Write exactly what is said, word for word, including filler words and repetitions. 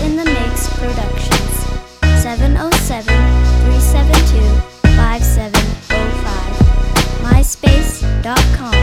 In the Mix Productions. seven oh seven, three seven two, five seven oh five. myspace dot com